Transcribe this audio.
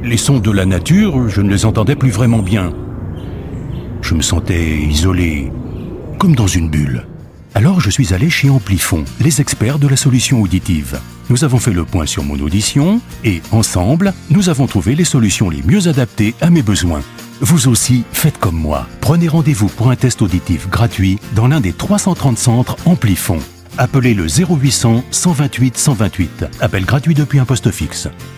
Les sons de la nature, je ne les entendais plus vraiment bien. Je me sentais isolé, comme dans une bulle. Alors je suis allé chez Amplifon, les experts de la solution auditive. Nous avons fait le point sur mon audition et, ensemble, nous avons trouvé les solutions les mieux adaptées à mes besoins. Vous aussi, faites comme moi. Prenez rendez-vous pour un test auditif gratuit dans l'un des 330 centres Amplifon. Appelez le 0800 128 128. Appel gratuit depuis un poste fixe.